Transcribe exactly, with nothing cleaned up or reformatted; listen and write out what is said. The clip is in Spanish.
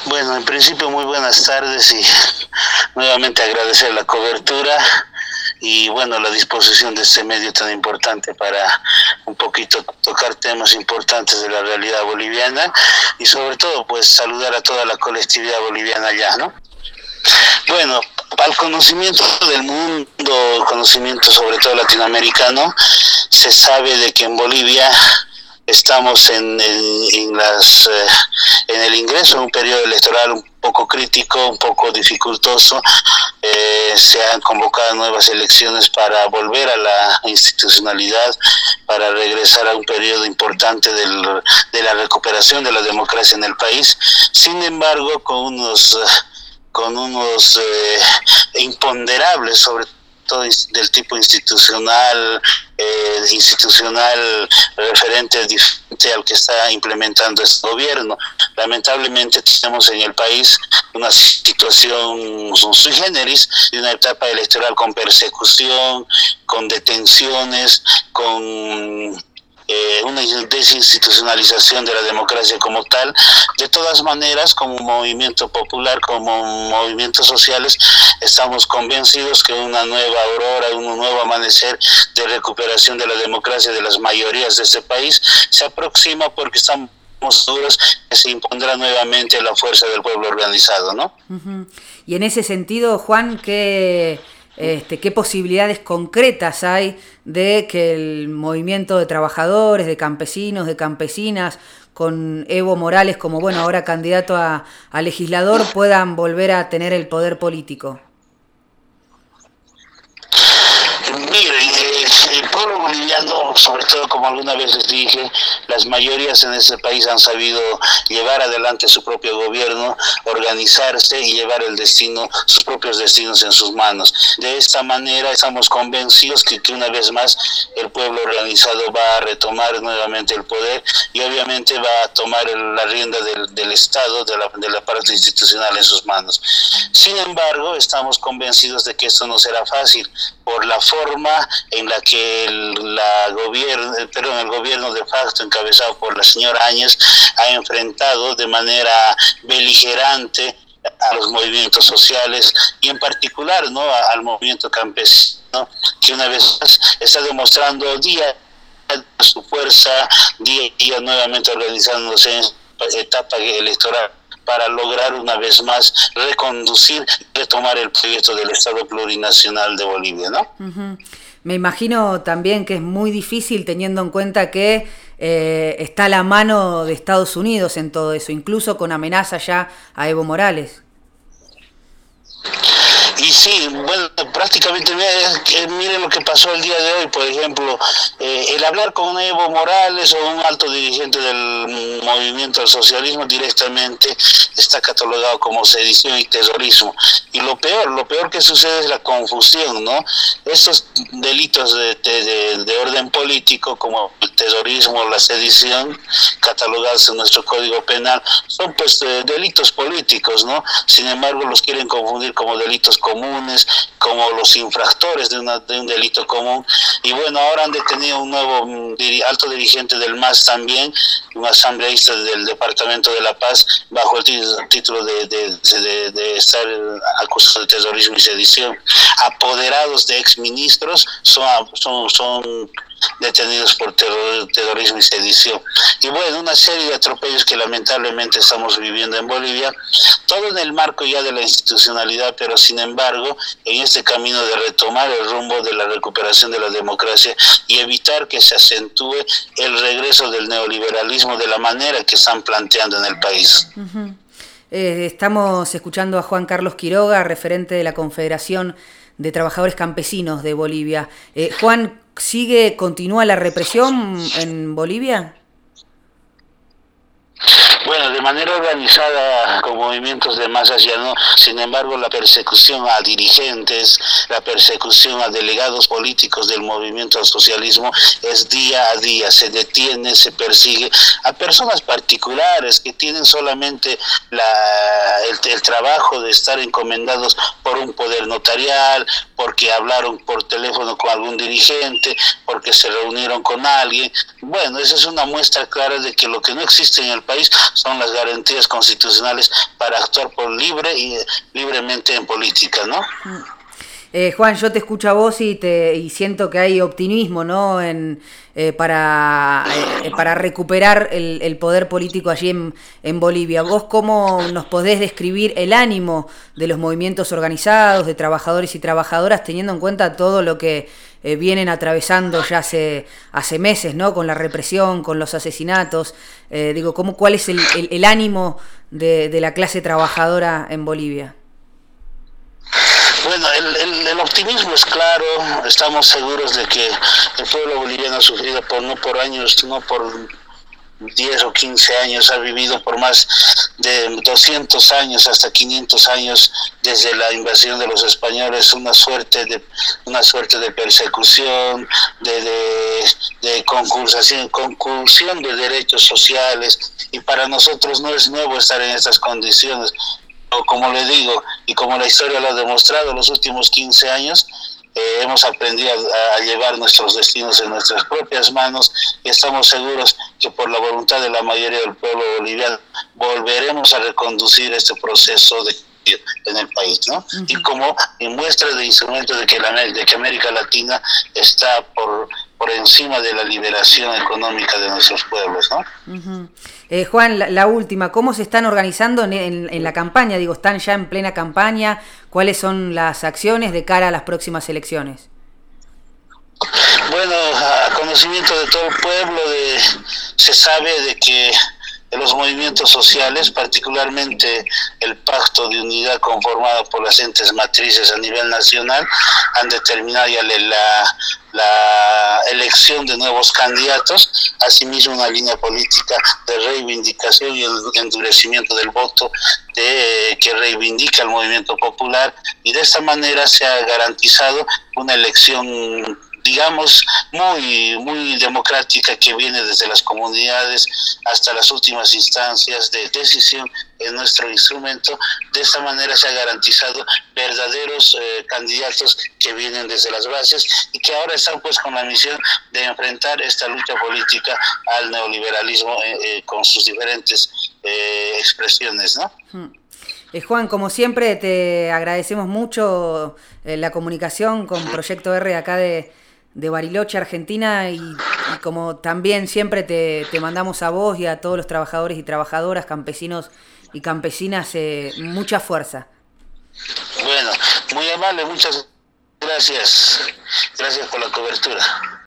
Bueno, en principio muy buenas tardes y nuevamente agradecer la cobertura y bueno, la disposición de este medio tan importante para un poquito tocar temas importantes de la realidad boliviana y sobre todo pues saludar a toda la colectividad boliviana allá, ¿no? Bueno, al conocimiento del mundo, conocimiento sobre todo latinoamericano, se sabe de que en Bolivia estamos en, en, en, las, eh, en el ingreso a un periodo electoral un poco crítico, un poco dificultoso. Eh, se han convocado nuevas elecciones para volver a la institucionalidad, para regresar a un periodo importante del, de la recuperación de la democracia en el país. Sin embargo, con unos, con unos eh, imponderables, sobre todo del tipo institucional, eh, institucional referente diferente al que está implementando este gobierno. Lamentablemente tenemos en el país una situación sui generis de una etapa electoral con persecución, con detenciones, con Eh, una desinstitucionalización de la democracia como tal. De todas maneras, como movimiento popular, como movimientos sociales, estamos convencidos que una nueva aurora, un nuevo amanecer de recuperación de la democracia de las mayorías de este país se aproxima, porque estamos seguros que se impondrá nuevamente la fuerza del pueblo organizado, ¿no? Uh-huh. Y en ese sentido, Juan, ¿qué... Este, ¿qué posibilidades concretas hay de que el movimiento de trabajadores, de campesinos, de campesinas, con Evo Morales como, bueno, ahora candidato a, a legislador, puedan volver a tener el poder político? Miren, el pueblo boliviano, sobre todo, como alguna vez les dije, las mayorías en ese país han sabido llevar adelante su propio gobierno, organizarse y llevar el destino, sus propios destinos en sus manos. De esta manera estamos convencidos que, que una vez más el pueblo organizado va a retomar nuevamente el poder y obviamente va a tomar el, la rienda del, del Estado, de la, de la parte institucional en sus manos. Sin embargo, estamos convencidos de que esto no será fácil por la forma en la que el, la gobierno, perdón, el gobierno de facto encabezado por la señora Áñez ha enfrentado de manera beligerante a los movimientos sociales y en particular, ¿no?, a, al movimiento campesino, que una vez más está demostrando día su fuerza, día a día nuevamente organizándose en etapa electoral para lograr una vez más reconducir, retomar el proyecto del Estado plurinacional de Bolivia, ¿no? Uh-huh. Me imagino también que es muy difícil teniendo en cuenta que eh, está la mano de Estados Unidos en todo eso, incluso con amenaza ya a Evo Morales. Y sí, bueno, prácticamente miren lo que pasó el día de hoy, por ejemplo, eh, el hablar con Evo Morales o un alto dirigente del movimiento al socialismo directamente está catalogado como sedición y terrorismo. Y lo peor, lo peor que sucede es la confusión, ¿no? Estos delitos de, de, de orden político como el terrorismo o la sedición, catalogados en nuestro Código Penal, son pues eh, delitos políticos, ¿no? Sin embargo, los quieren confundir como delitos comunes, como los infractores de, una, de un delito común. Y bueno, ahora han detenido un nuevo um, dir, alto dirigente del M A S también, un asambleísta del Departamento de La Paz, bajo el título de, de, de, de estar acusado de terrorismo y sedición. Apoderados de exministros son, son, son detenidos por terror, terrorismo y sedición. Y bueno, una serie de atropellos que lamentablemente estamos viviendo en Bolivia, todo en el marco ya de la institucionalidad, pero sin embargo, en este camino de retomar el rumbo de la recuperación de la democracia y evitar que se acentúe el regreso del neoliberalismo de la manera que están planteando en el país. Uh-huh. Eh, estamos escuchando a Juan Carlos Quiroga, referente de la Confederación de Trabajadores Campesinos de Bolivia. Eh, Juan, ¿sigue, continúa la represión en Bolivia? Bueno, de manera organizada con movimientos de masas ya no, sin embargo la persecución a dirigentes, la persecución a delegados políticos del movimiento al socialismo es día a día, se detiene, se persigue a personas particulares que tienen solamente la, el, el trabajo de estar encomendados por un poder notarial, porque hablaron por teléfono con algún dirigente, porque se reunieron con alguien. Bueno, esa es una muestra clara de que lo que no existe en el país son las garantías constitucionales para actuar por libre y libremente en política, ¿no? Eh, Juan, yo te escucho a vos y te y siento que hay optimismo, ¿no? En, eh, para, eh, para recuperar el, el poder político allí en, en Bolivia. ¿Vos cómo nos podés describir el ánimo de los movimientos organizados, de trabajadores y trabajadoras, teniendo en cuenta todo lo que eh, vienen atravesando ya hace, hace meses, ¿no? Con la represión, con los asesinatos. Eh, digo, ¿cómo, ¿cuál es el, el, el ánimo de, de la clase trabajadora en Bolivia? Bueno, el, el, el optimismo es claro, estamos seguros de que el pueblo boliviano ha sufrido por no por años, no por diez o quince años, ha vivido por más de doscientos años, hasta quinientos años desde la invasión de los españoles, una suerte de una suerte de persecución, de, de, de concursación, concursión de derechos sociales, y para nosotros no es nuevo estar en estas condiciones. Como le digo, y como la historia lo ha demostrado, los últimos quince años eh, hemos aprendido a, a llevar nuestros destinos en nuestras propias manos, y estamos seguros que por la voluntad de la mayoría del pueblo boliviano volveremos a reconducir este proceso de en el país, ¿no? Uh-huh. Y como y muestra de instrumento de que, la, de que América Latina está por, por encima de la liberación económica de nuestros pueblos, ¿no? Uh-huh. eh, Juan, la, la última, ¿cómo se están organizando en, en, en la campaña? Digo, ¿están ya en plena campaña? ¿Cuáles son las acciones de cara a las próximas elecciones? Bueno, a conocimiento de todo el pueblo, de, se sabe de que de los movimientos sociales, particularmente el Pacto de Unidad conformado por las entes matrices a nivel nacional, han determinado ya la, la elección de nuevos candidatos, asimismo una línea política de reivindicación y el endurecimiento del voto de, que reivindica el movimiento popular, y de esta manera se ha garantizado una elección, digamos, muy muy democrática, que viene desde las comunidades hasta las últimas instancias de decisión en nuestro instrumento. De esta manera se ha garantizado verdaderos eh, candidatos que vienen desde las bases y que ahora están pues con la misión de enfrentar esta lucha política al neoliberalismo eh, eh, con sus diferentes eh, expresiones, ¿no? Hmm. Eh, Juan, como siempre te agradecemos mucho eh, la comunicación con Proyecto R acá de de Bariloche, Argentina, y, y como también siempre te, te mandamos a vos y a todos los trabajadores y trabajadoras, campesinos y campesinas, eh, mucha fuerza. Bueno, muy amable, muchas gracias. Gracias por la cobertura.